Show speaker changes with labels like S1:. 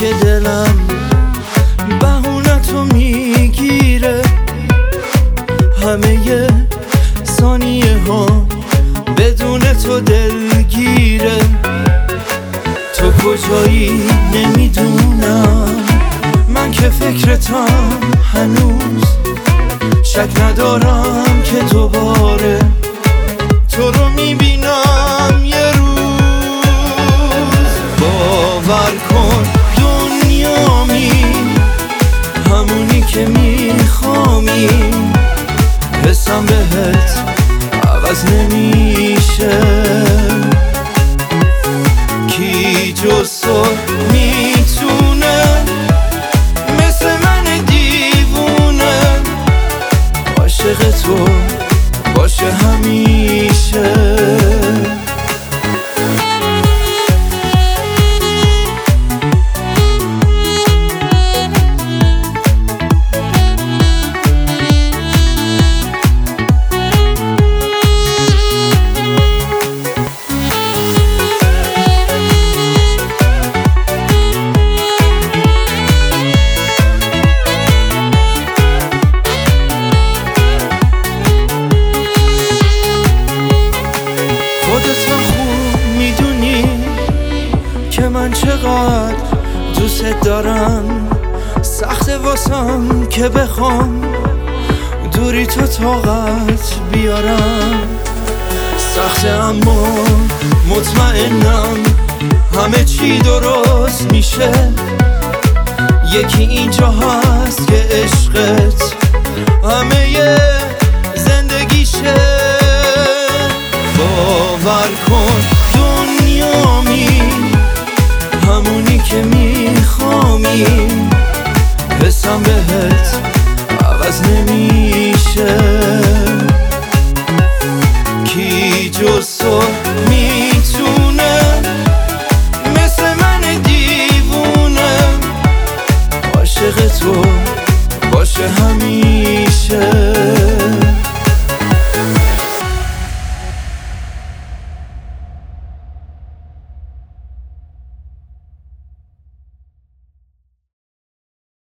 S1: که دلم بهونه تو میگیره، همه ثانیه ها بدون تو دلگیره. تو کجایی نمیدونم، من که فکرتم هنوز، شک ندارم که دوباره تو رو میبینم یه روز. باور کن دنیامی همونی که میخوامی، حسم بهت عوض نمیشه. کی جز تو میتونه مثل من دیوونه عاشق تو باشه همیشه. خودت خوب میدونی که من چقدر دوست دارم، سخت واسم که بخوام دوری تو طاقت بیارم. سخته اما مطمئنم همه چی درست میشه. یکی اینجا هست که عشقت همه زندگیشه. باور کن